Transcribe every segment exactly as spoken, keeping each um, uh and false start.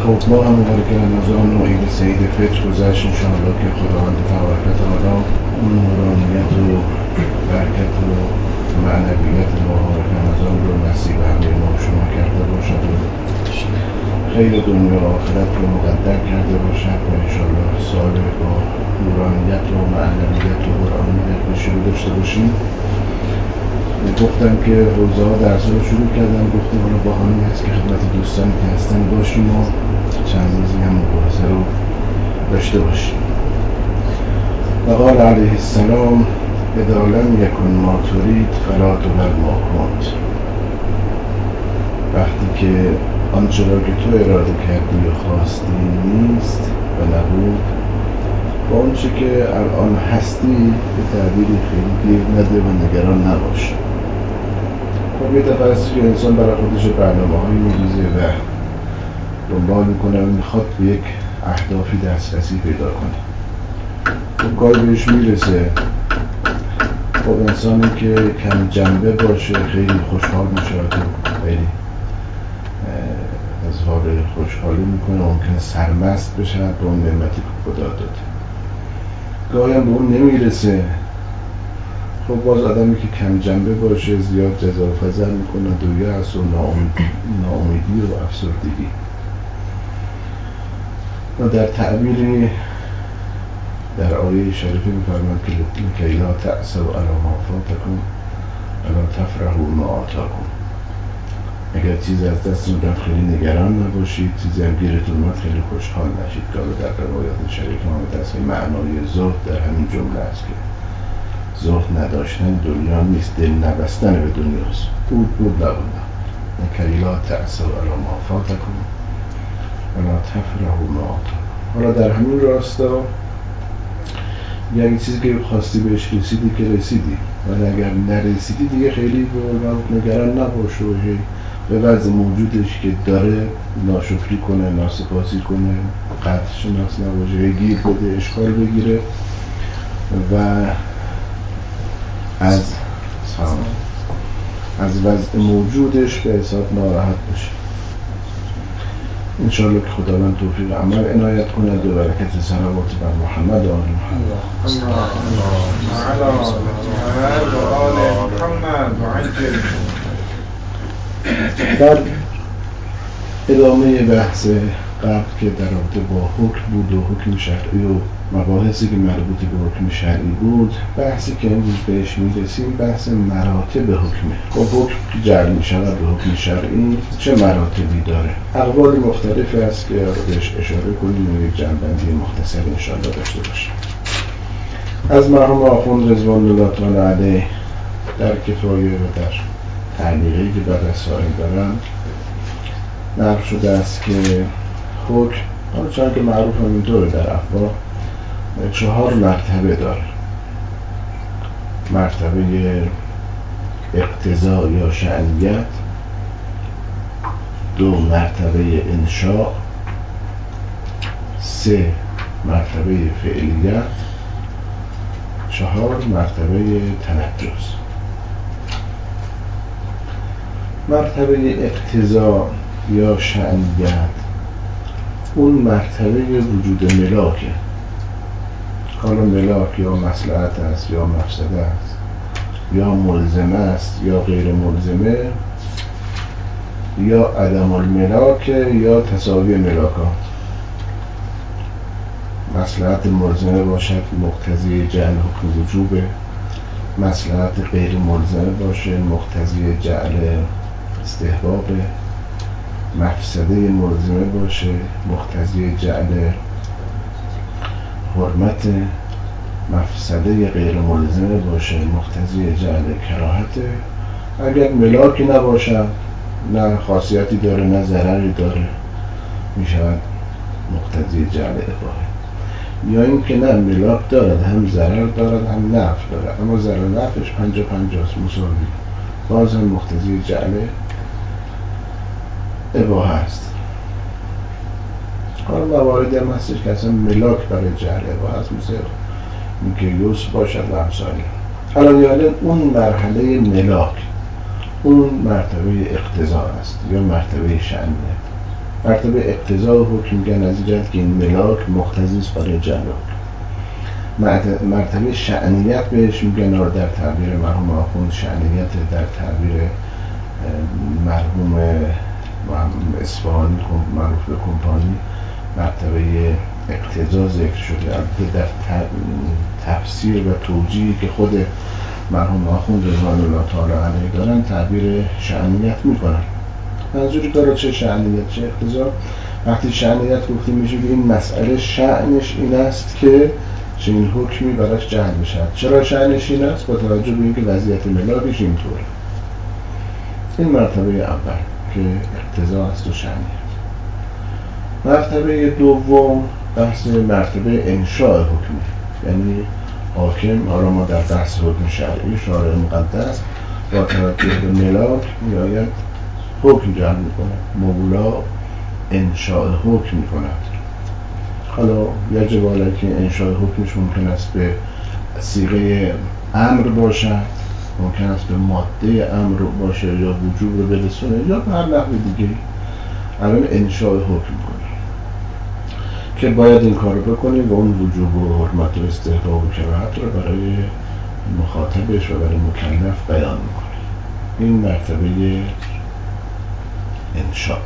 خب ما هم موقعی که رمضان و عید سعید فطر گذشت انشاءالله که خداوند تبارک و تعالی اون نورانیت و برکت و معنویت ماه رمضان رو نصیب همه ما شما کرده باشد و خیر دنیا و آخرت رو مقدر کرده باشد و انشاءالله سال با نورانیت و معنویت و قرآنیت شروع داشته باشیم. گفتم که حوزه ها درس رو شروع کردم، گفتم حالا بهانه‌ای هست که خدمت دوستانی که هستن باشیم و چند روزی هم مباحثه رو داشته باشیم. و قال علیه السلام اذا لم یکن ما ترید فلا تبر ما کنت. وقتی که آنچه را که تو اراده کردی و خواستی نیست و نبود، با آنچه که الان هستی به تعبیری خیلی گیر نده و نگران نباش. خب یه دفعه هستی که انسان برای خودش برنامه هایی میریزه و دنبال میکنه و میخواد به یک اهدافی دسترسی پیدا کنه. خب گاهی بهش میرسه. خب انسانی که کم جنبه باشه خیلی خوشحال میشه و خیلی اظهار خوشحالی میکنه، ممکنه سرمست بشه به اون نعمتی که خدا داده. گاهی هم به اون نمیرسه. خب باز آدمی که کم جنبه باشه زیاد جزا و فضل میکنه و یأس و ناامیدی و افسردگی. و در تعبیری در آیه شریفه میفرماید که لکی لا تأسوا علی ما فاتکم ولا تفرحوا بما آتاکم. اگر چیزی از دستتون رفت خیلی نگران نباشید، چیزی هم گیرتون اومد خیلی خوشحال نشید. که در روایات شریف آمده است که معنای زهد در همین جمله است که زهد نداشتن دنیا نیست، دل نبستن به دنیاست. بود بود نبود. لکی لا تأسوا علی ما فاتکم ولا تفرحوا بما آتاکم. حالا در همین راستا یعنی چیزی که خواستی بهش رسیدی که رسیدی، ولی اگر نرسیدی دیگه خیلی به نگران نباش و به وضع موجودش که داره ناشکری کنه، ناسپاسی کنه، قدر شناس نباشه، گیر بده، اشکال بگیره و از از وضع موجودش به حساب ناراحت باشه. انشاءالله که خداوند توفیق عمل عنایت کند و برکت صلوات بر محمد و آل محمد. در ادامه بحث قبل که در رابطه با حکم بود و حکم شرعی و مباحثی که مربوط به حکم شرعی بود، بحثی که امروز بهش میرسیم بحث مراتب حکمه. خب حکم که جعل میشود به حکم شرعی چه مراتبی داره؟ اقوال مختلفی هست که بهش اشاره کنیم و یک جنبندی مختصر انشاءالله داشته باشیم. از مرحوم آخوند رضوان الله تعالی علیه در کفایه و در تعلیقی که بعد از سائل دارن نقل شده است که حکم حالا چون که معروف هم اینطوره در افواه چهار مرتبه داره. مرتبه اقتضا یا شأنیت، دو مرتبه انشاء، سه مرتبه فعلیت، چهار مرتبه تنجز. مرتبه اقتضا یا شأنیت اون مرتبه وجود ملاکه. حالا ملاک یا مصلحت است یا مفسده است یا ملزمه است یا غیر ملزمه یا عدم الملاک یا تساوی ملاکات. مصلحت ملزمه باشد مقتضی جعل حکم وجوبه، مصلحت غیر ملزمه باشه مقتضی جعل استحبابه، مفسده ملزمه باشه مقتضی جعل حرمت، مفسده غیر ملزمه باشه مقتضی جعل کراهته. اگر ملاکی نباشد، نه خاصیتی داره نه ضرری داره، میشود مقتضی جعل اباحه. یا این که نه ملاک دارد هم ضرر دارد هم نفع دارد، اما ضرر نفعش پنجا پنجاست مساوی، باز هم مقتضی جعل اباحه است. حالا مواردی هم هستش که اصلا ملاک برای جعل اباحه است، مثل اینکه یوس باشد و امثالی. الان یعنی اون مرحله ملاک اون مرتبه اقتضا است یا مرتبه شأنیت. مرتبه اقتضا و حکم میگن از جهت که این ملاک مقتضی است برای جلال. مرتبه شأنیت بهش میگن، در تعبیر مرحوم آخوند شأنیت در تعبیر مرحوم اصفهانی معروف به کمپانی مرتبه اقتضا ذکر شده. البته در تفسیر و توجیهی که خود مرحوم آخوند رضوان الله تعالی علیه دارن تعبیر شأنیت میکنن. منظوری داره چه شأنیت چه اقتضا. وقتی شأنیت گفتیم میشه که این مسئله شأنش این است که چنین حکمی براش جعل بشد. چرا شأنش این است؟ با توجه به اینکه وضعیت ملاکش اینطوره. این مرتبه اول که اقتضا است و شأنیت. مرتبه دوم بحث مرتبه انشاء حکمی، یعنی حاکم، حالا ما در بحث حکم شرعی شارع مقدس با توجه به ملاک میآید حکم جعل میکند، مولا انشاء حکم میکند. حالا یجب علیه که انشاء حکمش ممکن است به صیغه امر باشد، ممکن است به ماده امر باشه یا وجوب رو برسونه یا به هر نحو دیگه. الان انشاء حکم کنه که باید این کار رو بکنیم و اون وجوب و حرمت و استحباب و کراهت رو برای مخاطبش و برای مکلف بیان میکنه. این مرتبه انشاء.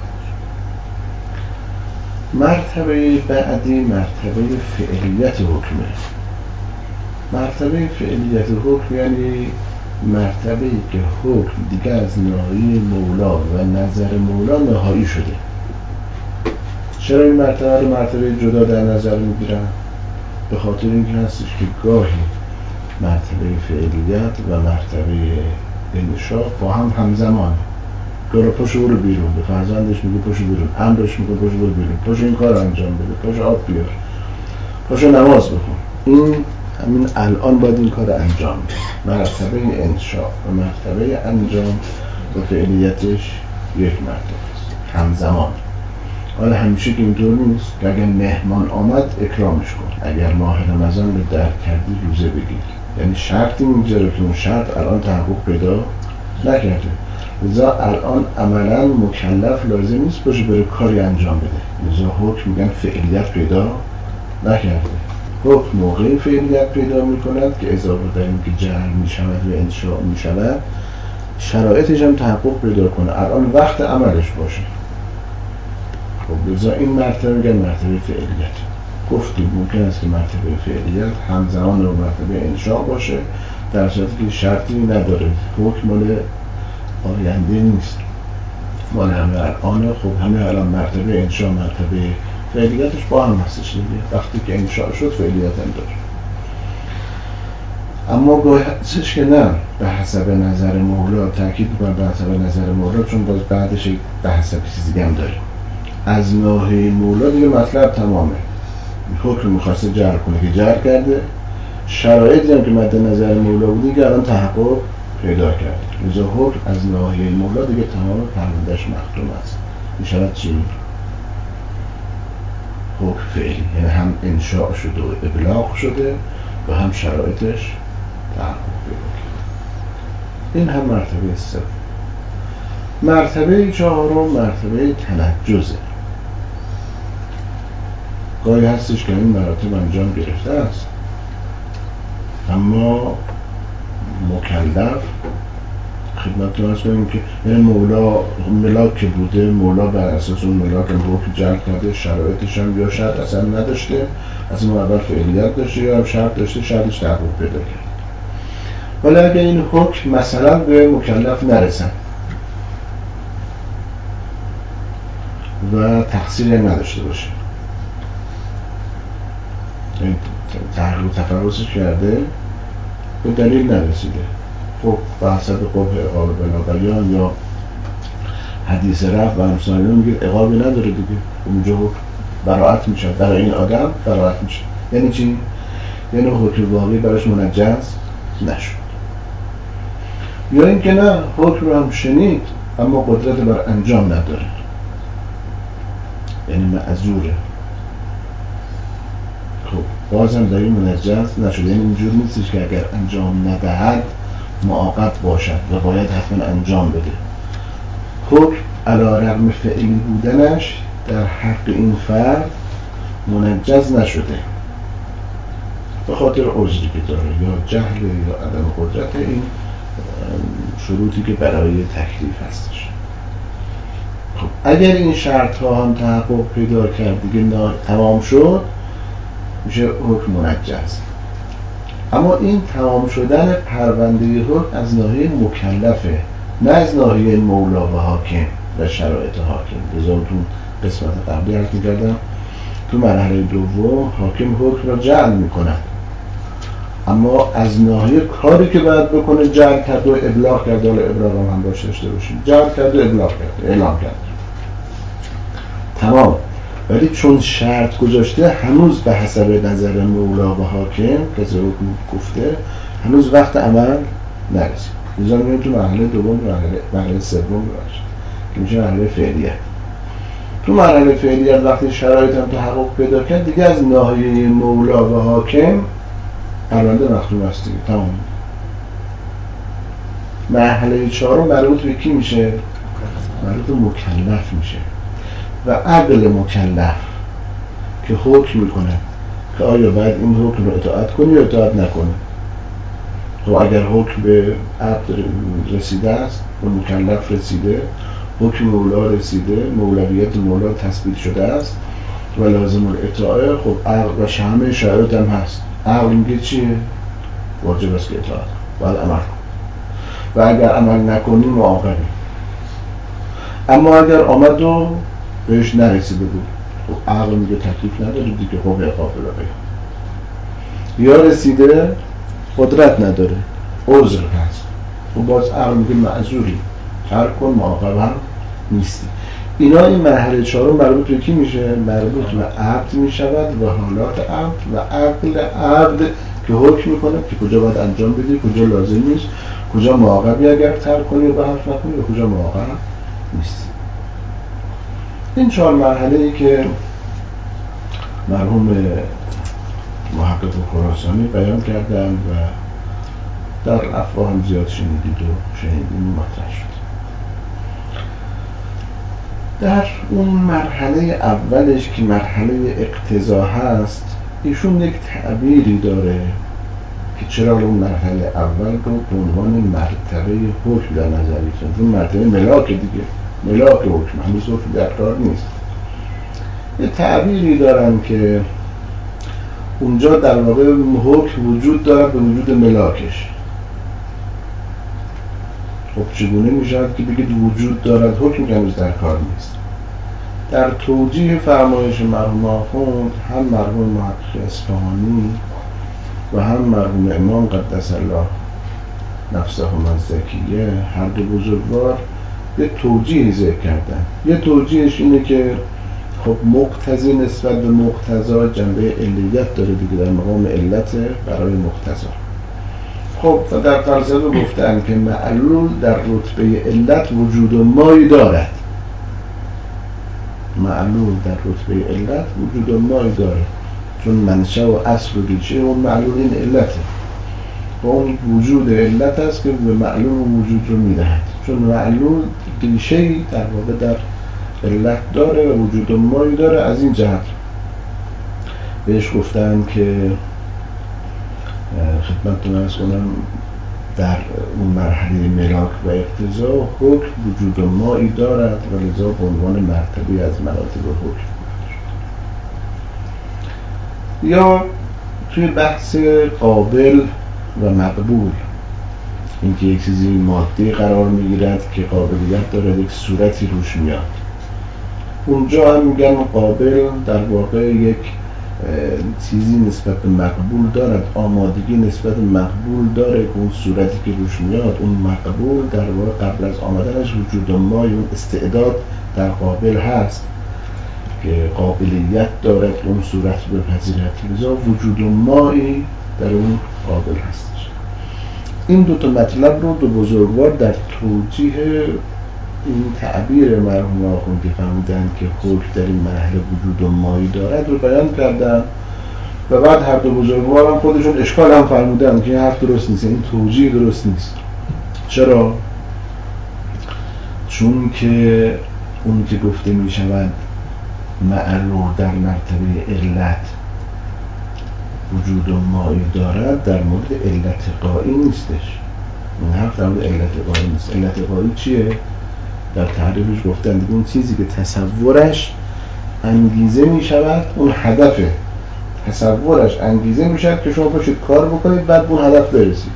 مرتبه بعدی مرتبه فعلیت حکمه. مرتبه فعلیت حکم یعنی مرتبه‌ای که حکم دیگه از ناحیه مولا و نظر مولا نهایی شده. چرا این مرتبه رو مرتبه جدا در نظر میگیرن؟ به خاطر اینکه هستش که گاهی مرتبه فعلیت و مرتبه انشاء با هم همزمان. گاهی پاشو برو بیرون، به فرزندش میگه پاشو بیرون، امرش میگه پاشو برو بیرون، پاشو این کار انجام بده، پاشو آب بیار، پاشو نماز بخون. این همین الان باید این کار انجام بده. مرتبه انشاء و مرتبه انجام و فعلیتش یک مرتبه است همزمان. حالا همیشه که اینطور نیست که اگر مهمان آمد اکرامش کن، اگر ماه رمضان رو درک کردی روزه بگیر. یعنی شرطی میگذاره که اون شرط الان تحقق پیدا نکرده، لذا الان عملا مکلف لازم نیست باشه بره کاری انجام بده، لذا حکم میگن فعلیت پیدا نکرده. حکم موقعی فعلیت پیدا میکند که اضافه در این که جعل میشود و انشاء میشود شرایطش هم تحقق پیدا کنه، الان وقت عملش باشه. خب لذا این مرتبه میگن مرتبه فعلیت. گفتیم ممکن است که مرتبه فعلیت همزمان با مرتبه انشاء باشه، در صورتی که شرطی نداره، حکم مال آینده نیست، مال همه الان. خب همه الان مرتبه انشاء مرتبه فعلیتش با هم هستش دیگه. وقتی که انشاء شد فعلیت هم داره. اما گاهی هستش که نه، به حسب نظر مولا، تاکید میکنم به حسب نظر مولا، چون باز بعدش به حسب چیزی هم داریم. از ناحیه مولا دیگه مطلب تمامه. حکم میخواسته جعل کنه که جعل کرده، شرایطی هم که مد نظر مولا بودی که الان تحقق پیدا کرد، لذا حکم از ناحیه مولا دیگه تمام پروندهش مختوم است. میشود چی؟ حکم فعلی، یعنی هم انشاء شده و ابلاغ شده و هم شرایطش تحقق پیدا کرد. این هم مرتبه سوم. مرتبه چهارم مرتبه تنجزه. گاهی هستش که این مراتب انجام گرفته است، اما مکلف خدمتتون عرض کنیم که یعنی مولا ملاک که بوده، مولا بر اساس اون ملاک هم حکم جعل کرده، شرایطش هم یا شرط اصلا نداشته، اصلا اول فعلیت داشته یا هم شرط داشته، شرطش تحقق پیدا کرد. ولی اگر این حکم مثلا به مکلف نرسن و تقصیری نداشته باشه، این تحقیق و تفرسش کرده به دلیل نرسیده، خب به حسب قبح اقاب بلا بیان یا حدیث رفت و همسانه میگه اقابی نداره دیگه، اونجا براعت میشه، برای این آدم براعت میشه. یعنی چی؟ یعنی حکم واقعی براش منجز نشد. یا این که نه، حکم رو هم شنید اما قدرت بر انجام نداره، یعنی معذوره. خب بازم در این منجز نشد، یعنی اینجور نیستش که اگر انجام ندهد معاقب باشد و باید حتما انجام بده. حکم علی رغم فعلی بودنش در حق این فرد منجز نشده به خاطر عذری که داره، یا جهل یا عدم قدرت این شروطی که برای تکلیف هستش. خب اگر این شرط ها هم تحقق پیدا کرد دیگه تمام شد، میشه حکم منجز. اما این تمام شدن پرونده حکم از ناحیه مکلفه، نه از ناحیه مولا و حاکم و شرایط حاکم. لذا تو قسمت قبلی عرض می‌کردم تو مرحله دوم حاکم حکم را جعل می‌کند، اما از ناحیه کاری که باید بکنه جعل کرد و ابلاغ کرد. حالا ابلاغ هم, هم باشه داشته باشیم، جعل کرد و ابلاغ کرد، اعلام کرد، تمام. ولی چون شرط گذاشته هنوز به حسب نظر مولا و حاکم کسی حکم گفته هنوز وقت عمل نرسید. لذا میگم تو مرحله دوم مرحله مرحله سوم باشه که میشه مرحله فعلیت. تو مرحله فعلیت وقتی شرایط هم تحقق پیدا کرد دیگه از ناحیه مولا و حاکم پرونده مختوم است دیگه، تمام. مرحله چهارم مربوط به کی میشه؟ مربوط به مکلف میشه و عقل مکلف که حکم میکنه که آیا باید این حکم رو اطاعت کنی یا اطاعت نکنی. خب اگر حکم به عقل رسیده است و مکلف رسیده، حکم مولا رسیده، مولویت مولا تثبیت شده است و لازم الاطاعه، خب عقل و همه شرایط هم هست. عقل میگه چیه؟ واجب است که اطاعت باید عمل کن و اگر عمل نکنی معاقبی. اما اگر آمد و بهش نرسیده بود، خب عقل میگه تکلیف نداره دیگه، خب عقاب بده. یا رسیده قدرت نداره، عذر هست، خب باز عقل میگه معذوری، ترک کن، معاقب هم نیستی. اینا این مرحله چهارم مربوط به کی میشه؟ مربوط به عبد میشود و حالات عبد و عقل عبد که حکم میکنه که کجا باید انجام بدی، کجا لازم نیست، کجا معاقبی اگر ترک کنی و به حرف نکنی و کجا معاقب نیست. این چهار مرحله ای که مرحوم محقق خراسانی بیان کردن و در افواه هم زیاد شنیدید و شنیدین مطرح شد. در اون مرحله اولش که مرحله اقتضا هست، ایشون یک تعبیری داره که چرا اون مرحله اول رو به عنوان مرتبه حکم در نظر گرفتن. اون مرتبه ملاک دیگه، ملاک حکم، هنوز حکم در کار نیست. یه تعبیری دارن که اونجا در واقع حکم وجود دارد به وجود ملاکش. خب چگونه میشود که بگید وجود دارد حکم که هنوز در کار نیست؟ در توجیه فرمایش مرحوم آخوند هم مرحوم محقق اصفهانی و هم مرحوم امام قدس الله نفسهم الزکیه هر دو بزرگوار یه توجیه ذکر کردن. یه توجیهش اینه که خب مقتضی نسبت به مقتضا جنبه علیت داره دیگه، در مقام علت برای مقتضا. خب و در فلسفه گفتن که معلول در رتبه علت وجود مایی دارد. معلول در رتبه علت وجود مایی داره، چون منشأ و اصل و ریشه اون معلول این علته و اون وجود علت است که به معلول وجود رو میدهد، چون معلول ریشه‌ای در واقع در علت داره و وجود مایی داره. از این جهت بهش گفتن که خدمتتون عرض کنم در اون مرحله ملاک و اقتضا حکم وجود مایی دارد و لذا به عنوان مرتبه از مراتب حکم. یا توی بحث قابل و مقبول، اینکه یک چیزی مادی قرار میگیرد که قابلیت داره یک صورتی روش میاد، اونجا هم میگن قابل در واقع یک چیزی نسبت به مقبول دارد، آمادگی نسبت به مقبول داره که اون صورتی که روش میاد اون مقبول در واقع قبل از آمدنش وجود مای اون استعداد در قابل هست که قابلیت دارد اون صورت بپذیرد، لذا وجود مایی در اون قابل هستش. این دو تا مطلب رو دو بزرگوار در توجیه این تعبیر مرحوم آخوندی فهمیدن که حکم در این مرحله وجود مایی دارد رو بیان کردن و بعد هر دو بزرگوار هم خودشون اشکال هم فرمودن که این حرف درست نیست، این توجیه درست نیست. چرا؟ چون که اون که گفته می شود معلول در مرتبه علت وجود و مایی دارد در مورد علت غایی نیستش. این حرف در مورد علت غایی نیست. علت غایی چیه؟ در تعریفش گفتن دیگه اون چیزی که تصورش انگیزه می شود، اون هدفه. تصورش انگیزه می شود که شما باشید کار بکنید بعد اون هدف برسید.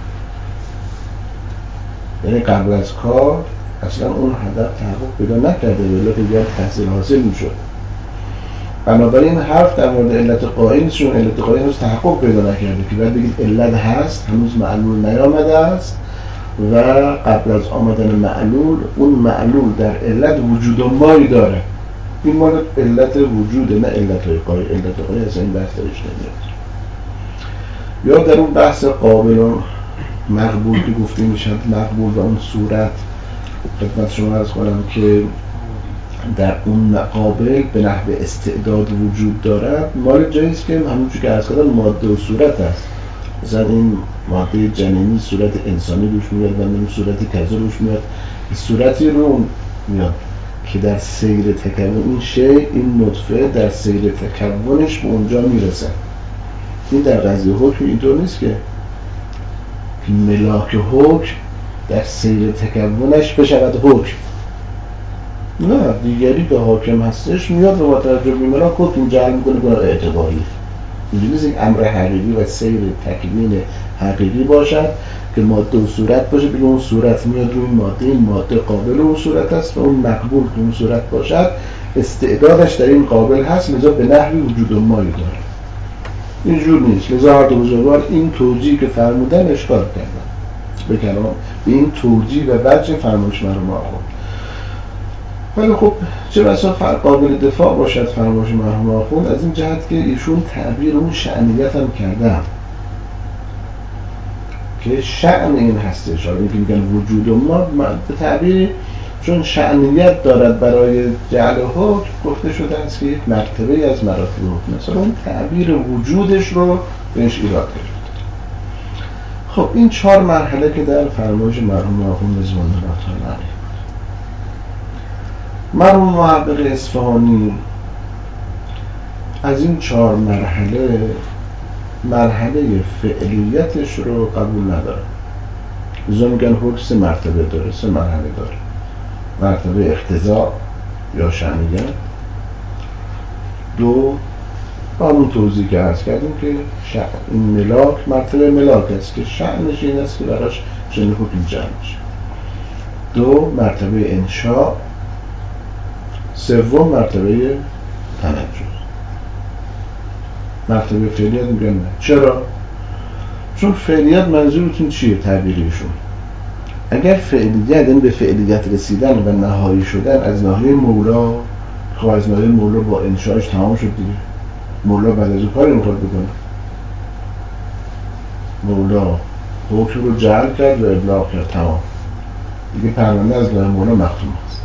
یعنی قبل از کار اصلا اون هدف تحقق پیدا نکرده ولی دیگر تحصیل حاصل می شد. بنابراین حرف در مورد علت قائل نیست، چون علت قائل هنوز تحقق پیدا نکرده که باید بگید علت هست، هنوز معلول نیامده است و قبل از آمدن معلول اون معلول در علت وجود و مایی داره. این مال علت وجوده نه علت قائل. علت قائل اصلا این بحث درش نمیاد. یا در اون بحث قابل و مقبول که گفته میشد مقبول و اون صورت خدمت شما عرض کنم که در اون مقابل به نحو استعداد وجود دارد، مال جاییست که همونجور که عرض کردم ماده و صورت هست. مثلا این ماده جنینی صورت انسانی روش میاد و این صورت کذا روش میاد، این صورتی رو میاد که در سیر تکون این شی، این نطفه در سیر تکونش به اونجا میرسه. این در قضیه حکم اینطور نیست که ملاک حکم در سیر تکونش بشود حکم. نه، دیگری که حاکم هستش میاد و با توجه به ملاک حکم جعل میکنه گناه اعتباری. اینجوری نیست این امر حقیقی و سیر تکوین حقیقی باشد که ماده و صورت باشه بگه اون صورت میاد روی ماده، این ماده قابل اون صورت است و اون مقبول که اون صورت باشد استعدادش در این قابل هست لذا به نحوی وجود و مایی داره. اینجور نیست. لذا هر دو بزرگوار این توجیه که فرمودن اشکال کردن بکنم به این توجیه و وجه فرمایش مرحوم آخوند. ولی خب چه بسا قابل دفاع باشد فرمایش مرحوم آخوند از این جهت که ایشون تعبیر اون شأنیت هم کردن که شأن این هستش. حالا اینکه میگن وجود و ما به تعبیر چون شأنیت دارد برای جعل حکم گفته شده است که یک مرتبه از مراتب حکم است. اون تعبیر وجودش رو بهش ایراد کرد. خب این چهار مرحله که در فرمایش مرحوم آخوند رضوان الله تعالی علیه مرحوم محقق اصفهانی از این چهار مرحله مرحله فعلیتش رو قبول نداره. لذا میگن حکم سه مرتبه داره، سه مرحله داره. مرتبه اقتضا یا شأنیت، دو همون توضیح که عرض کردیم که این ملاک مرتبه ملاک است که شأنش این است که براش چنین حکم جمع میشه. دو مرتبه انشاء، سوم مرتبه تنجز. مرتبه فعلیت میگن نه. چرا؟ چون فعلیت منظورتون چیه تعبیریشون؟ اگر فعلیت این به فعلیت رسیدن و نهایی شدن از ناحیه مولا، خب از ناحیه مولا با انشاءش تمام شد دیگه. مولا بعد از اون کاری میخواد بکنه. مولا حکم رو جعل کرد و ابلاغ کرد، تمام دیگه پرونده از ناحیه مولا مختوم است.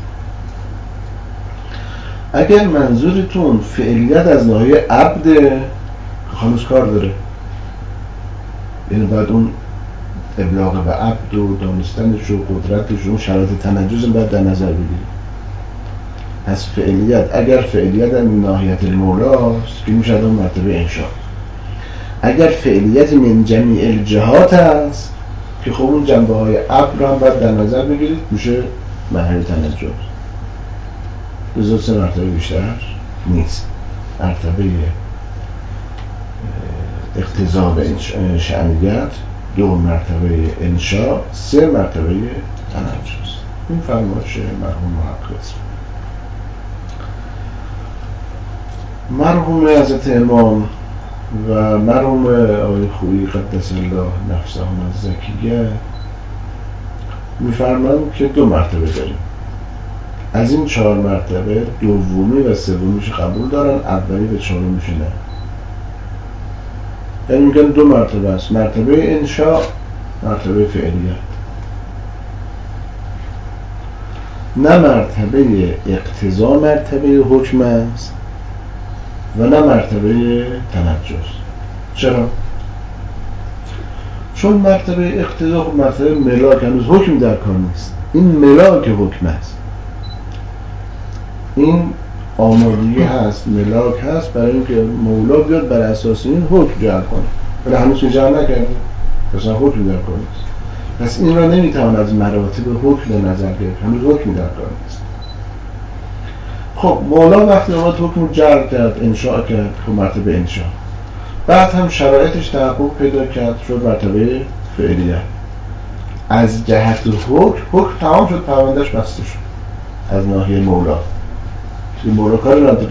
اگر منظورتون فعلیت از ناحیه عبده هنوز کار داره، یعنی باید اون ابلاغ به عبد و دانستنش و قدرتش و شرایط تنجز باید در نظر بگیریم. پس فعلیت اگر فعلیت از ناحیت مولاست که میشه اون مرتبه انشاء. اگر فعلیت من جمیع الجهات هست که خب اون جنبه های عبد رو هم باید در نظر بگیرید میشه مرحله تنجز. لذا سه مرتبه بیشتر نیست. مرتبه اقتضا و شأنیت، دو مرتبه انشاء، سه مرتبه تنجز. این فرمایش مرحوم محقق است. مرحوم حضرت امام و مرحوم آقای خویی قدس الله نفسه الزکیه میفرمایند که دو مرتبه داریم. از این چهار مرتبه دومی و سومیش قبول دارن، اولی و چهارمیش نه. یعنی میگن دو مرتبه است، مرتبه انشاء، مرتبه فعلیت. نه مرتبه اقتضا مرتبه حکم است و نه مرتبه تنجز. چرا؟ چون مرتبه اقتضا خب مرتبه ملاک هنوز حکم در کار نیست. این ملاک حکم است. این آمادگی هست، ملاک هست برای اینکه مولا بیاد بر اساس این حکم جعل کنه، ولی هنوز که جعل نکرده، مثلا حکم در کار نیست. پس این را نمیتوان از مراتب حکم به نظر گرفت، هنوز حکم در کار نیست. خب مولا وقتی اومد حکم جعل کرد، انشاء کرد، خب مرتبه انشاء، بعد هم شرایطش تحقق پیدا کرد، شد مرتبه فعلیت. از جهت حکم، حکم تمام شد، پروندهش بسته شد از ناحیه مولا. این مولا کاری نداره.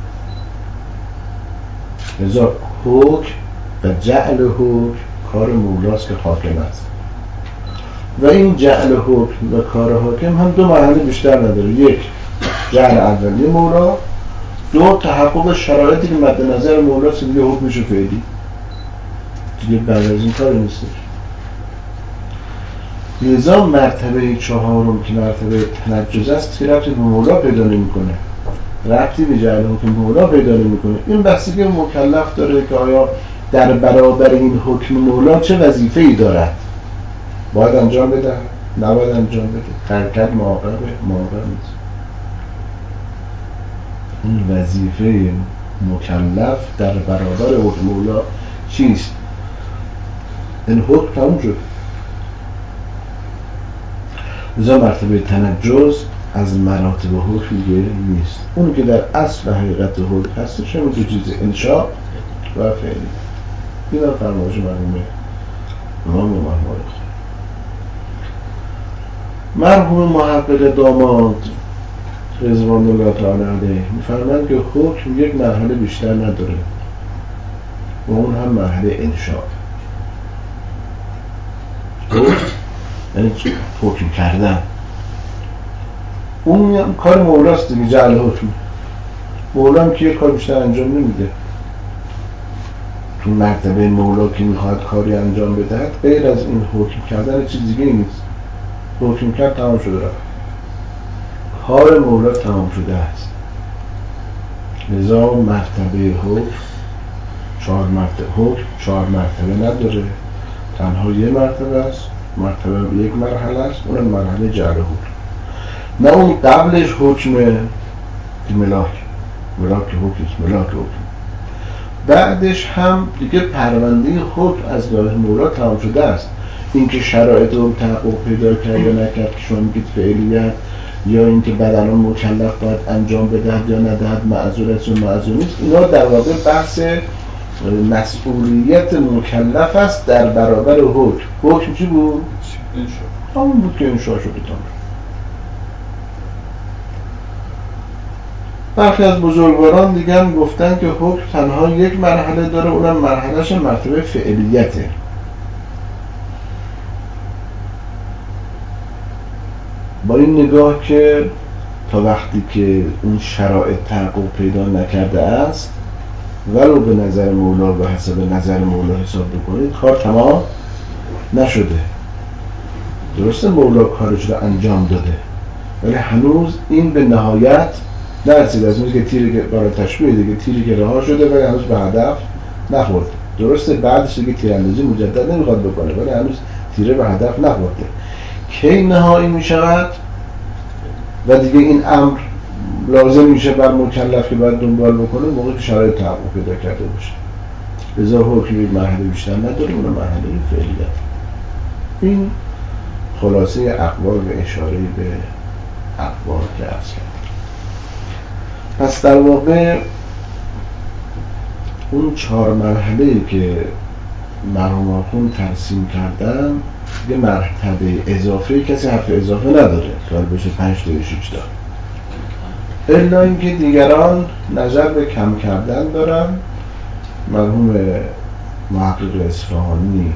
لذا حکم و جعل حکم کار مولاست که حاکم است و این جعل حکم و کار حاکم هم دو مرحله بیشتر نداره. یک، جعل اولی مولا، دو، تحقق شرایطی که مد نظر مولاست، دیگه حکمشو فعلی، دیگه بعد از این کاری نیستش. لذا مرتبه چهارم که مرتبه تنجز است که ربطی به مولا پیدا نمی کنه، ربطی به جعل حکم مولا پیدا نمی کنه. این بستگی مکلف داره که آیا در برابر این حکم مولا چه وظیفه‌ای دارد، باید انجام بده، نباید انجام بده، ترکت معاقبه، معاقب نیست. این وظیفه مکلف در برابر حکم مولا چیست؟ این حکم تموم شد. لذا مرتبه تنجز از مراتب حکم دیگه نیست. اون که در اصل حقیقت حکم هستش همین دو چیز، انشاء و فعلی. این هم فرمایش مرحوم امام محمد مرحوم محقق داماد رضوان الله تعالی علیه می‌فرمایند که حکم یک مرحله بیشتر نداره و اون هم مرحله انشاء. یعنی حکم کردن، اون هم کار مولاست دیگه، جعل حکم. مولا هم که یک کار بیشتر انجام نمیده. تو مرتبه مولا که میخواد کاری انجام بدهد غیر از این حکم کردن چیز دیگه نیست. حکم کرد تمام شده رفت، کار مولا تمام شده است. لذا مرتبه حکم چهار مرتبه حکم چهار مرتبه نداره، تنها یه مرتبه است، مرتبه یک مرحله است، اونم مرحله جعل حکم. نه اون قبلش حکم ملاک ملاک حکم ملاک حکم، بعدش هم دیگه پرونده حکم از راه مولا تمام شده است. اینکه شرایط رو تحقق پیدا کرد یا نکرد که شما میگید فعلیت، یا اینکه بعد الان مکلف باید انجام بدهد یا ندهد، معذور است یا معذور نیست، اینا در واقع بحث مسئولیت مکلف است در برابر حکم. حکم چی بود؟ انشاء. همون بود که انشاء شده تمام. برخی از بزرگواران دیگه هم گفتن که حکم تنها یک مرحله داره، اونم مرحلهش مرتبه فعلیته. با این نگاه که تا وقتی که اون شرایط تحقق پیدا نکرده است، ولو به نظر مولا و حسب نظر مولا حساب بکنید، کار تمام نشده. درسته مولا کارش رو انجام داده، ولی هنوز این به نهایت نرسیده. از اون که تیری که برای تشبیه دیگه، تیری که رها شده ولی هنوز به هدف نخورده. درسته بعدش دیگه تیراندازی مجدد نمیخواد بکنه، ولی هنوز تیره به هدف نخورده. کی نهایی میشود و دیگه این امر لازم میشه بر مکلف که باید دنبال بکنه، موقعی که شرایط تحقق پیدا کرده باشه. لذا حکم یک مرحله بیشتر نداره، اون مرحله فعلیت. این خلاصه اقوال و اشاره به اقوال که عرض کرد. پس در واقع اون چهار مرحله‌ای که مرحوم آخوند ترسیم کردن یه مرتبه اضافه، کسی حرف اضافه نداره که بشه پنج تا یا شش تا، الا اینکه دیگران نظر به کم کردن دارن. مرحوم محقق اصفهانی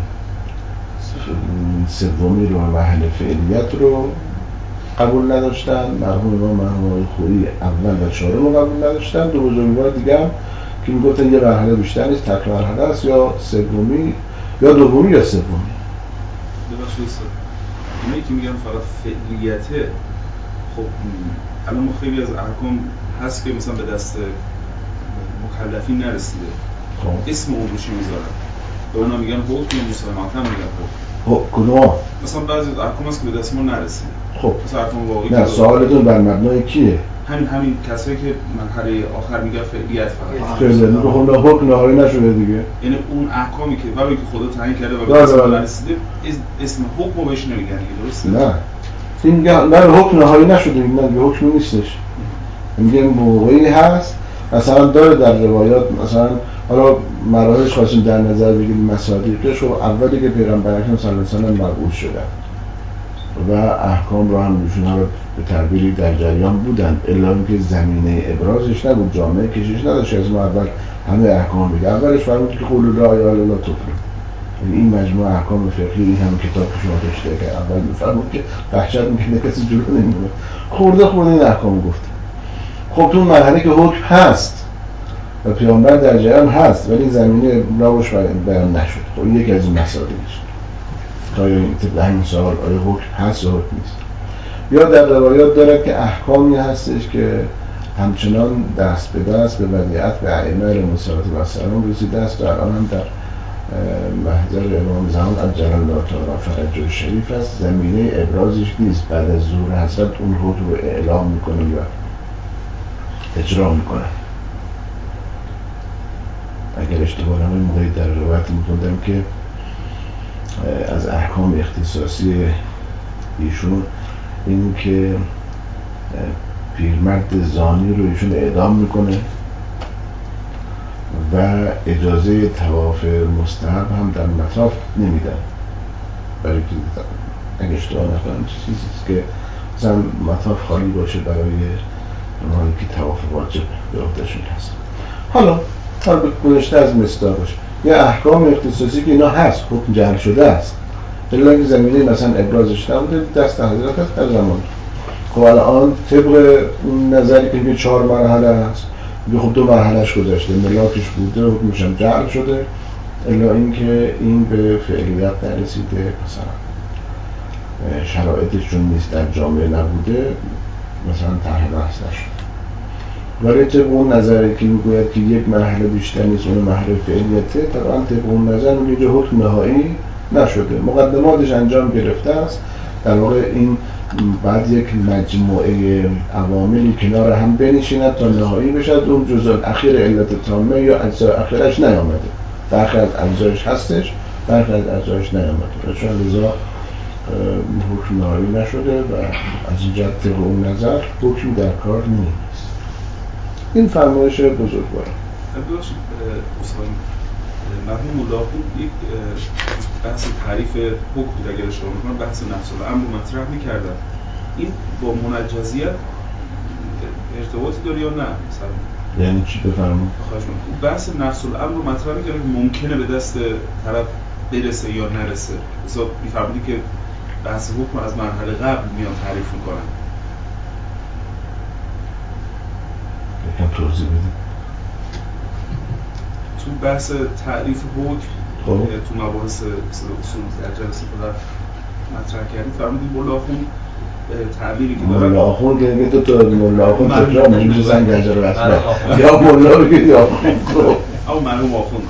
سومی رو، مرحله فعلیت رو قبول نداشتن، مرحوم امام مرحوم خویی اول و چهارم رو قبول نداشتن. دو بزرگوار دیگه هم که میگفتن یه مرحله بیشتر نیست، تک مرحله است، یا سومی یا دومی یا سومی. ببخشید استاد، اینایی که میگن فقط فعلیته، خب الان ما خیلی از احکام هست که مثلا به دست مکلفین نرسیده، خب اسم اون رو چی میذارن؟ به اونا میگن حکم یا مسلمات هم میگن حکم؟ خب کدوم؟ مثلا بعضی از احکام هست که به دست ما نرسیده. خب مثلا احکام واقعی نه، سوالتون بر مبنای کیه؟ همین همین کسایی که مرحله آخر میگه فعلیت فقط فعلیت میگه خب حکم نهایی نشده دیگه، یعنی اون احکامی که برای که خدا تعیین کرده و به اصل نرسیده اسم حکم رو بهش نمیگن دیگه، درسته؟ نه این میگه نه حکم نهایی نشده، نه دیگه حکمی نیستش، میگه موقعی هست مثلا داره در روایات مثلا حالا مراحلش خواستیم در نظر بگیریم مصادیقش، خب اولی که پیغمبر اکرم صلی الله علیه و آله مبعوث شدن و احکام رو هم ایشون ها به تعبیری در جریان بودن، الا اینکه زمینه ابرازش نبود، جامعه کشیش نداشت از ما اول همه احکام بگه. اولش فرمود که قولوا لا اله الا الله تفلحون، یعنی این مجموعه احکام فقهی، این هم کتاب که شما داشته که اول میفرمود که وحشت میکنه کسی جلو نمیمونه، خورده خورده این احکام گفت. خب تو مرحله که حکم هست و پیامبر در جریان هست ولی زمینه ابراز بیان نشد، خب این یکی از این مسائلش. تا این طبق همین سوال آیا حکم هست یا حکم نیست. یا در روایات دارد که احکامی هستش که همچنان دست به دست به ودیعت به ائمه علیهم السلام رسیده است و الان هم در محضر امام زمان عجل الله تعالی فرجه شریف است، زمینه ابرازش نیست، بعد از ظهور حضرت اون حکم رو اعلام میکنه و اجرا میکنه. اگر اشتباه نکنم موقعی در روایت می‌خوندم که از احکام اختصاصی ایشون این که پیرمرد زانی رو ایشون اعدام میکنه و اجازه طواف مستحب هم در مطاف نمیدن، برای که اگه اشتباه نکنم چیزیست که مثلا مطاف خالی باشه برای اونهایی که طواف واجب به عهده‌شون هست. حالا حالا به گذشته از مصداقش یه احکام اختصاصی که اینا هست، حکم جعل شده است، ولی اگه زمینه مثلا ابرازش نبوده دست حضرت هست در زمان. خب الان طبق اون نظری که میگه چهار مرحله هست، میگه خب دو مرحلهش گذشته، ملاکش بوده، حکمش هم جعل شده، الا اینکه این به فعلیت نرسیده، مثلا شرایطش چون نیست در جامعه نبوده، مثلا طرح بحث نشد. ولی طبق اون نظری که میگوید که یک مرحله بیشتر نیست، اون مرحله فعلیته، طبعا طبق اون نظر میگه حکم نهایی نشده، مقدماتش انجام گرفته است. در واقع این بعد یک مجموعه عواملی کنار هم بنشیند تا نهایی بشد، اون جزء اخیر علت تامه یا اجزای اخیرش نیامده، برخی از اجزایش هستش، برخی از اجزایش نیامده، چون لذا حکم نهایی نشده و از این جهت طبق اون نظر حکم در کار نیست. این فرمایش بزرگوار. ببخش استاد مرحوم ملاخون یک بحث تعریف حکم بود، اگر اشتباه نکنم بحث نفس الامر رو مطرح می‌کردن. این با منجزیت ارتباطی داره یا نه؟ مثلا یعنی چی بفرمایید؟ خواهش می‌کنم. بحث نفس الامر رو مطرح می‌کردن که ممکنه به دست طرف برسه یا نرسه. مثلا می‌فرمودی که بحث حکم از مرحله قبل میان تعریف می‌کنن. یکم توضیح بدید. تو بحث تعریف حکم خب تو مباحث اصول در جلسه قبل مطرح کردیم، فرمودید ملاخون تعبیری که داره ملاخون که میگه تو تو ملاخون تکرار میشه زنگ گجر رسمه یا ملا بگید یا خون او مرحوم آخوند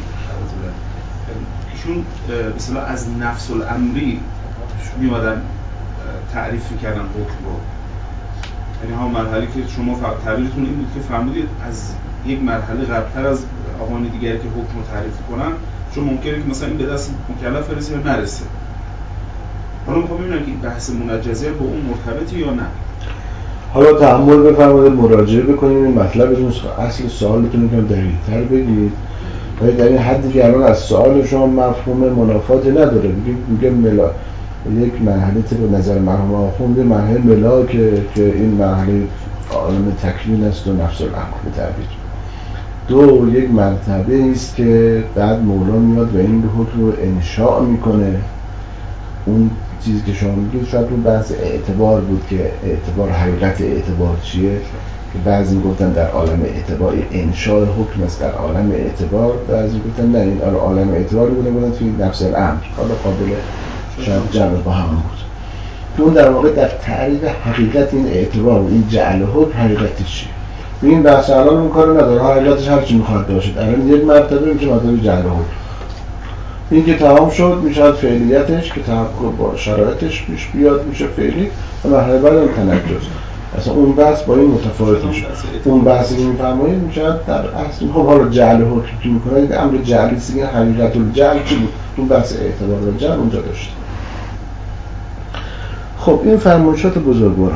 ایشون مثلا از نفس الامری میومدن تعریف کردن حکم رو، یعنی هم مرحله که شما تعبیرتون این بود که فرمودید از یک مرحله قبلتر از آقایان دیگری که حکم رو تعریف کنن، چون ممکنه که مثلا این به دست مکلف برسه یا نرسه. حالا میخوام ببینم که این بحث منجزیت با اون مرتبطه یا نه. حالا تأمل بفرمایید، مراجعه بکنید این مطلبتون، اصل سوالتون رو دقیق‌تر بگید. ولی در این حدی که الان از سوال شما مفهوم منافاتی نداره، میگه میگه ملا یک مرحله به نظر مرحوم آخوند مرحله ملا که که این مرحله عالم تکوین است و نفس الامر به تعبیر. دو یک مرتبه است که بعد مولا میاد و این حکم رو انشاء میکنه. اون چیزی که شما میگید شاید اون بحث اعتبار بود که اعتبار، حقیقت اعتبار چیه، که بعضی گفتن در عالم اعتبار انشاء حکم است، در عالم اعتبار، بعضی گفتن نه این عالم اعتبار بوده بودن توی نفس الامر. حالا قابل شاید جمع با هم بود. اون در واقع در تعریف حقیقت این اعتبار و این جعل حکم حقیقتش چیه. این بحث الان اون کارو نداره، حقیقتش هر چی میخواد باشد. الان یک مرتبه میشه مطلب جعل حکم. این که تمام شد میشه فعلیتش که تحقق با شرایطش پیش بیاد میشه فعلی و مرحله بعد هم تنجز. اصلا اون بحث با این متفاوت میشه. اون بحثی که میفرمایید میشه در اصل خب حالا جعل حکم که میکنه امر جعلی است که حقیقت الجعل چی بود؟ اون بحث اعتبار و جعل اونجا داشت. خب این فرمایشات بزرگواران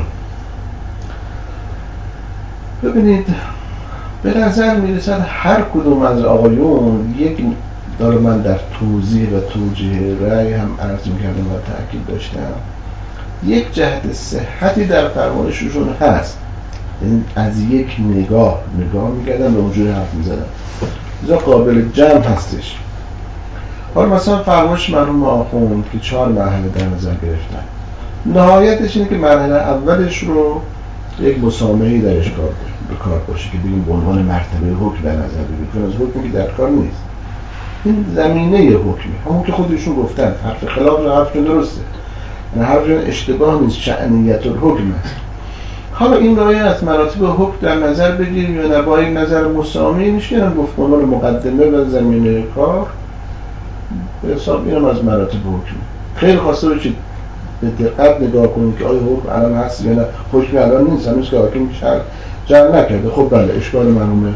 ببینید به نظر میرسد هر کدوم از آقایون یک داره، من در توضیح و توجیه رأی هم عرض میکردم و تأکید داشتم، یک جهت صحتی در فرمایششون هست، یعنی از یک نگاه نگاه میکردم به اونجوری حرف میزدم اینجا قابل جمع هستش. حالا مثلا فرمایش مرحوم آخوند که چهار مرحله در نظر گرفتن، نهایتش اینه که مرحله اولش رو یک مسامحه‌ای درش کار به کار باشه که بگیم به عنوان مرتبه حکم در نظر بگیریم، چون از حکمی که در کار نیست، این زمینه حکمی، همون که خودشون گفتن حرف خلاف و حرفشون درسته، نه حرفشون اشتباه نیست، شأنیت الحکم است. حالا این راه از مراتب حکم در نظر بگیریم یا نه با یک نظر مسامحه میشه، هم گفت عنوان مقدمه و زمینه کار به حساب اینم از مراتب حکم. خیلی خواسته باشید به دقت نگاه کنید که آیا حکم الان هست یا نه، حکم الان نیست، هنوز که حاکم شرع جمع نکرده. خب بله اشکال مرحوم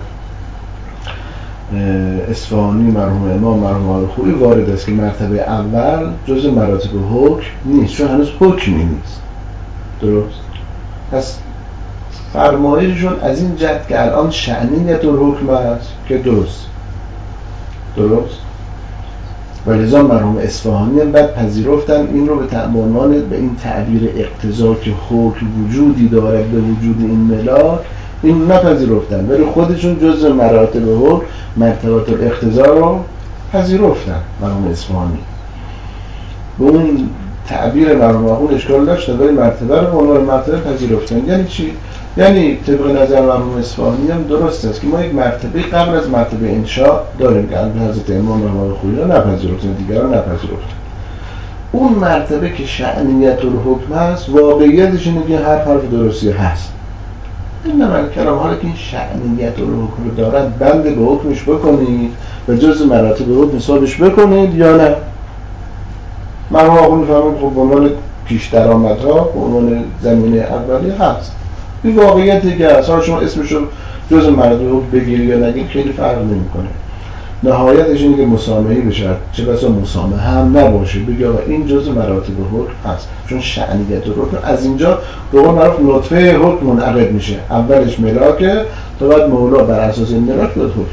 اصفهانی، مرحوم امام، مرحوم آقای خویی وارد است که مرتبه اول جز مراتب حکم نیست، چون هنوز حکمی نیست. درست؟ پس فرمایششون از این جهت که الان شأنیت الحکم است که درست درست و لذا مرحوم اصفهانی هم بعد پذیرفتن این رو به عنوان به این تعبیر اقتضا که حکم وجودی دارد به وجود این ملاک، این نپذیرفتن، ولی خودشون جزء مراتب حکم مرتبات الاقتضا رو پذیرفتن. مرحوم اصفهانی به اون تعبیر مرحوم آخوند اشکال داشتن ولی مرتبه رو به عنوان مرتبه پذیرفتن. یعنی چی؟ یعنی طبق نظر مرحوم اصفهانی هم درست است که ما یک مرتبه قبل از مرتبه انشاء داریم که حضرت امام مرحوم خویی رو نپذیرفتن، دیگران نپذیرفتن. اون مرتبه که شأنیت الحکم است واقعیتش اینه که هر حرف درستی هست. این نمال کلام حالا که این شأنیت الحکم رو دارد بند به حکمش بکنید و جز مراتب حکم حسابش بکنید یا نه. مرحوم آخوند میفهمید خب به عنوان پیش درآمدها به عنوان زمینه اولی هست، این واقعیتی که اصلا شما اسمش رو جز مراتب حکم بگیری یا نگیری خیلی فرق نمیکنه. نهایتش اینه که مسامحه‌ای بشه، چه بسا مسامحه هم نباشه، بگه آقا این جز مراتب حکم هست، چون شأنیت الحکم از اینجا به قول معروف نطفه حکم منعقد میشه، اولش ملاکه تا بعد مولا بر اساس این ملاک بیاد حکم.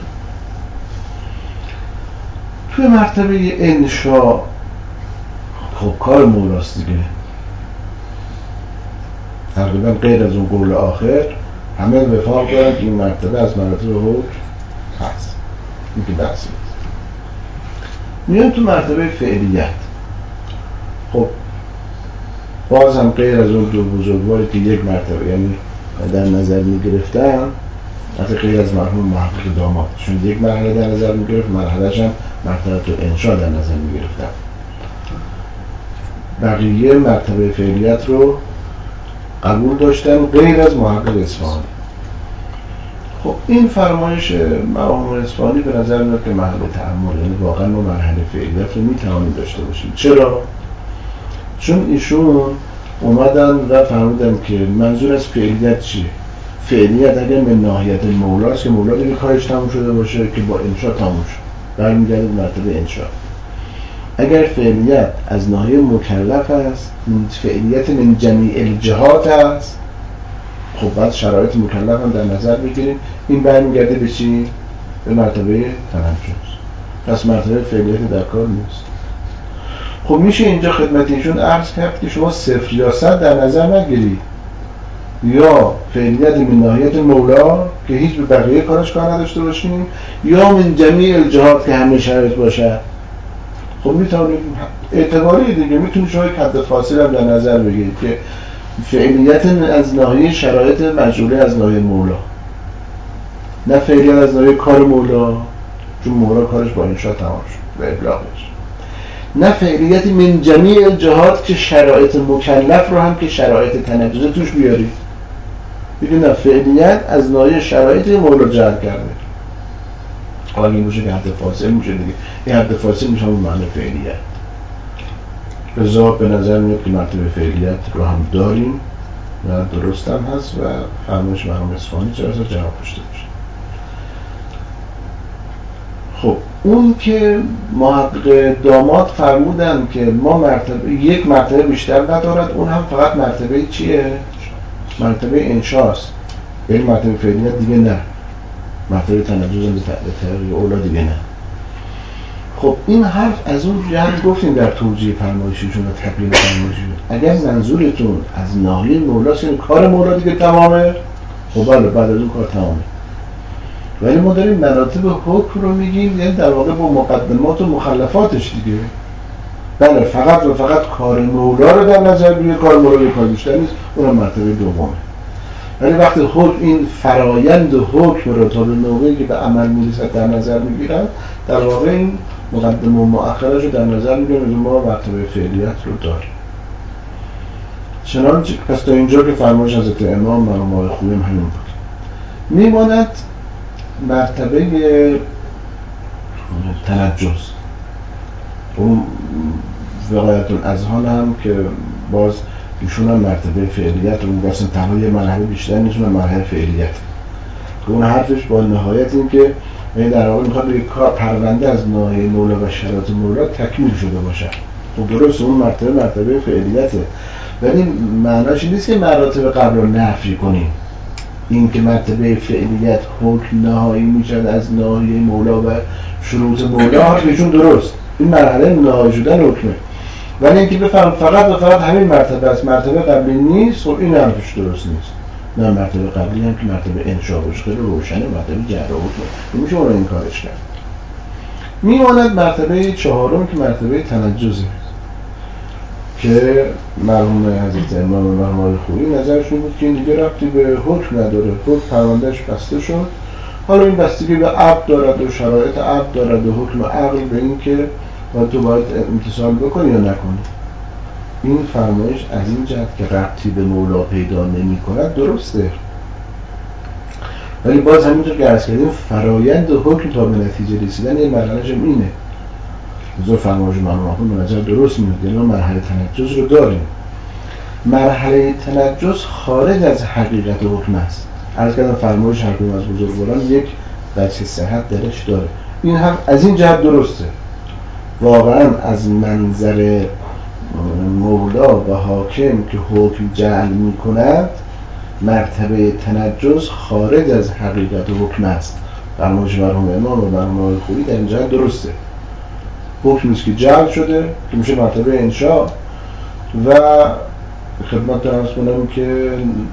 توی مرتبه انشاء خب کار مولاست دیگه، تقریبا غیر از اون قول آخر همه وفاق دارن که این مرتبه از مراتب حکم هست. این که بحثی میان تو مرتبه فعلیت. خب باز هم غیر از اون دو بزرگواری که یک مرتبه یعنی در نظر میگرفتن، حتی غیر از مرحوم محقق داماد چون یک مرحله در نظر میگرفت، مرحلهش هم مرتبه تو انشاء در نظر میگرفتن، بقیه مرتبه فعلیت رو قبول داشتن غیر از محقق اصفهانی. خب این فرمایش مرحوم اصفهانی به نظر میاد که محل تأمل، یعنی واقعا ما مرحله فعلیت رو میتوانیم داشته باشیم. چرا؟ چون ایشون اومدن و فهمیدن که منظور از فعلیت چیه؟ فعلیت اگر من ناحیت مولاست که مولا دیگه کارش تموم شده باشه که با انشاء تموم شد، برمیگرده به مرتبه انشاء. اگر فعلیت از ناحیه مکلف است، فعلیت من جمیع الجهات است، خب بعد شرایط مکلف هم در نظر بگیریم، این برمیگرده به چی؟ به مرتبه تنجز. پس مرتبه فعلیت در کار نیست. خب میشه اینجا خدمت ایشون عرض کرد که شما صفر یا صد در نظر نگیرید، یا فعلیت من ناحیت مولا که هیچ به بقیه کارش کار نداشته باشیم، یا من جمیع الجهات که همه شرایط باشه. خب میتونید اعتباری دیگه میتونید شما یک حد فاصله هم در نظر بگیرید که فعلیت از ناحیه شرایط مجعوله از ناحیه مولا، نه فعلیت از ناحیه کار مولا چون مولا کارش با انشاء تمام شد و ابلاغش، نه فعلیت من جمیع الجهات که شرایط مکلف رو هم که شرایط تنجز توش بیارید. بگید نه فعلیت از ناحیه شرایط مولا جعل کرده. حالا این باشه که حد فاصل میشه دیگه، این حد فاصل میشه همون معنی فعلیت. لذا به نظر میاد که مرتبه فعلیت رو هم داریم و درست هم هست و فرمایش مرحوم اصفهانی چرا جواب داشته باشه. خب اون که محقق داماد فرمودن که ما مرتبه یک مرتبه بیشتر ندارد، اون هم فقط مرتبه چیه؟ مرتبه انشاست، یعنی مرتبه فعلیت دیگه نه، مرتبه تنجز به تغییر اولا دیگه نه. خب این حرف از اون جهت گفتیم در توجیه فرمایششون و تبیین فرمایششون، اگر منظورتون از ناحیه مولاست یعنی کار مولا دیگه تمامه، خب بله بعد از اون کار تمامه، ولی ما داریم مراتب حکم رو میگیم، یعنی در واقع با مقدمات و مخلفاتش دیگه. بله فقط و فقط کار مولا رو در نظر بگیرید، کار مولا یک کار بیشتر نیست، اونم مرتبه دومه. ولی وقتی حکم این فرایند حکم رو تا به موقعی که به عمل میرسد در نظر میگیرن، در واقع این مقدم و مؤخرش رو در نظر میگیرن، ما مرتبه فعلیت رو داریم. چنانچه پس تا اینجا که فرمایش حضرت امام مرحوم آقای خویی هم همین بود. میماند مرتبه تنجز، اون وقایت الاذهان هم که باز ایشون هم مرتبه فعلیت اون واسه تنها یه مرحله بیشتر نیست، اون مرحله فعلیت که اون حرفش با نهایت این که یعنی در واقع میخواد بگه کار پرونده از ناحیه مولا و شرایط مولا تکمیل شده باشه. خب درست اون مرتبه مرتبه فعلیته، ولی معناش نیست که مراتب قبل رو نفی کنیم. این که مرتبه فعلیت حکم نهایی میشد از ناحیه مولا و شروط مولا حرفشون درست، این مرحله نهایی شدن حکمه، ولی اینکه بفهم فقط و فقط همین مرتبه است، مرتبه قبلی نیست، خب این حرفش درست نیست. نه مرتبه قبلی هم که مرتبه انشاء باشه خیلی روشنه، مرتبه جهر و حکمه، نمیشه اون رو انکارش کرد. میماند مرتبه چهارم که مرتبه تنجزه که مرحوم حضرت امام و مرحوم آقای خویی نظرشون بود که این دیگه ربطی به حکم نداره، حکم پروندهش بسته شد، حالا این بستگی به عبد دارد و شرایط عبد دارد و حکم عقل به این که باید تو باید امتثال بکنی یا نکنی. این فرمایش از این جهت که ربطی به مولا پیدا نمی کند درسته، ولی باز همینطور که عرض کردیم فرایند حکم تا به نتیجه رسیدن یه مرحله‌ش اینه. حضور فرمایش مرحوم به نظر درست میاد، یعنی مرحله تنجز رو داریم. مرحله تنجز خارج از حقیقت حکم است. عرض کردم فرمایش هر کدوم از بزرگواران یک وجه صحت درش داره. این هم از این جهت درسته، واقعا از منظر مولا و حاکم که حکم جعل می کند مرتبه تنجز خارج از حقیقت حکم است. فرمایش مرحوم امام و مرحوم آقای خویی در این جهت درسته. حکمیست که جعل شده که میشه مرتبه انشاء و خدمت درست کنم که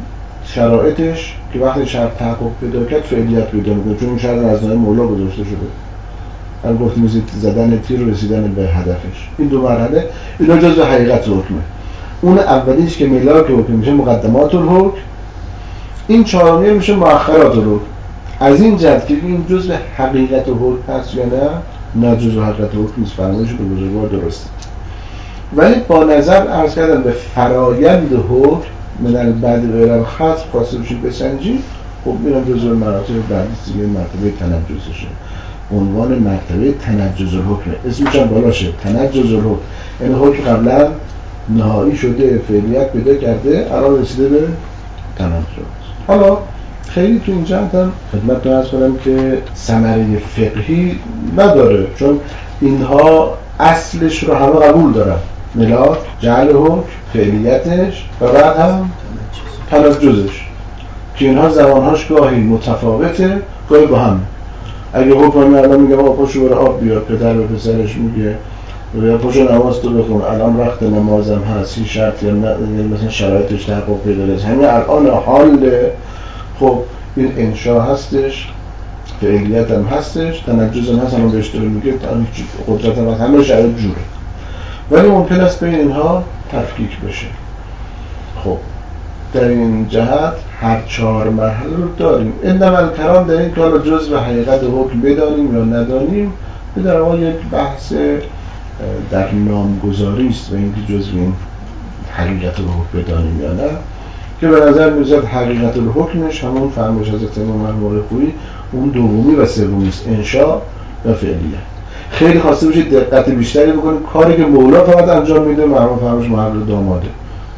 شرایطش که وقتی شرط تحقق پیدا کرد فعلیت پیدا میکنه، چون این شرط از ناحیه مولا گذاشته شده. هم گفتیم زدن تیر و رسیدن به هدفش، این دو مرحله اینا جزء حقیقت حکمه. اون اولیش که ملاک حکم میشه مقدمات الحکم، این چهارمی میشه مؤخرات الحکم. از این جهت که این جزء حقیقت حکم هست یا نه، نه جزء حقیقت حکم نیست. فرمایش به بزرگوار درسته، ولی با نظر عرض کردم به فرایند حکم من البدء و الختم خواسته بشید بسنجید، خب میرم جزء مراتب بعدی دیگه مرتبه تنجزشه. عنوان مرتبه تنجز الحکم اسمش هم بالاشه، تنجز الحکم، یعنی حکم قبلا نهایی شده فعلیت پیدا کرده الان رسیده به تنجز. حالا خیلی تو این جهت هم خدمت عرض کنم که ثمره فقهی نداره، چون اینها اصلش رو همه قبول دارن، ملاک، جعل حکم، فعلیتش و بعد هم تنجزش که اینها زمانهاش گاهی متفاوته گاهی با هم. اگه حکم الان میگه آقا پاشو برو آب بیار، پدر به پسرش میگه یا پاشو نماز تو بخون، الان وقت نمازم هست، این شرط یا مثلا شرایطش تحقق پیدا کرده، همین الان حال. خب این انشاء هستش، فعلیت هم هستش، تنجز هم هست، الان بهش داره میگه قدرت هم هست، همه شرایط جوره، ولی ممکن است بین اینها تفکیک بشه. خب در این جهت هر چهار مرحله رو داریم. انما الکلام در این که حالا جزء حقیقت حکم بدانیم یا ندانیم به در واقع یک بحث در نامگذاری است و اینکه جزء این حقیقت حکم بدانیم یا نه، که به نظر میاد حقیقت الحکمش همون فرمایش حضرت امام آقای خویی اون دومی و سومی است، انشاء و فعلیت. خیلی خواسته باشید دقت بیشتری بکنید، کاری که مولا فقط انجام میده مرحوم فرمایش محل داماده،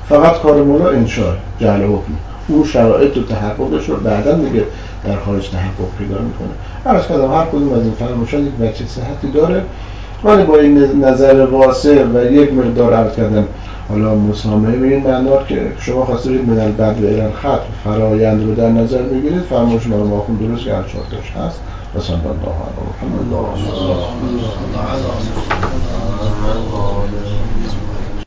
فقط کار مولا انشاء جعل حکم، اون شرایط و تحققش رو بعداً دیگه در خارج تحقق پیدا میکنه. عرض کردم هر کدوم از این فرمایشات یک وجه صحتی داره، ولی با این نظر واسع و یک مقدار عرض کردم حالا مسامحه به این معنا که شما خواستید من البدء و الی الختم فرایند رو در نظر بگیرید، فرمایش ما رو درست که هر چهار تاش هست. بسم الله الرحمن الرحیم.